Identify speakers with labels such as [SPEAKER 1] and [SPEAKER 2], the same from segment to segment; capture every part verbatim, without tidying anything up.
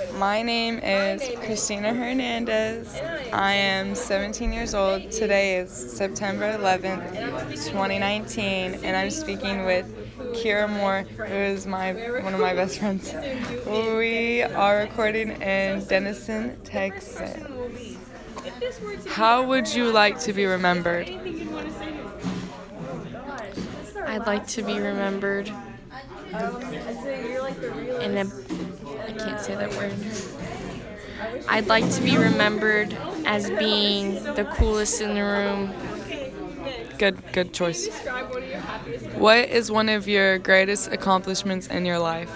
[SPEAKER 1] My name is Christina Hernandez. I am seventeen years old. Today is September eleventh, twenty nineteen, and I'm speaking with Kira Moore, who is my one of my best friends. We are recording in Denison, Texas. How would you like to be remembered?
[SPEAKER 2] I'd like to be remembered in a, I can't say that word. I'd like to be remembered as being the coolest in the room.
[SPEAKER 1] Good, good choice. What is one of your greatest accomplishments in your life?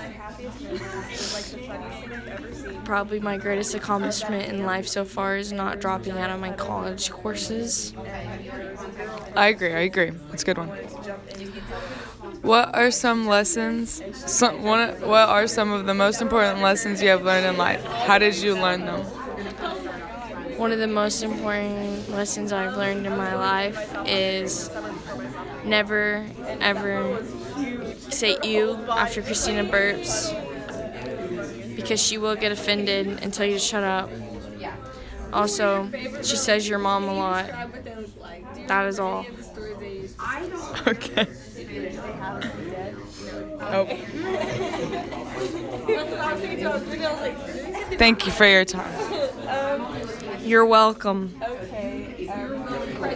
[SPEAKER 2] Probably my greatest accomplishment in life so far is not dropping out of my college courses.
[SPEAKER 1] I agree, I agree. It's a good one. What are some lessons, some, one, what are some of the most important lessons you have learned in life? How did you learn them?
[SPEAKER 2] One of the most important lessons I've learned in my life is never, ever say "you" after Christina burps, because she will get offended and tell you to shut up. Also, she says your mom a lot. That is all.
[SPEAKER 1] Okay. Oh. Thank you for your time.
[SPEAKER 2] You're welcome.
[SPEAKER 3] Okay.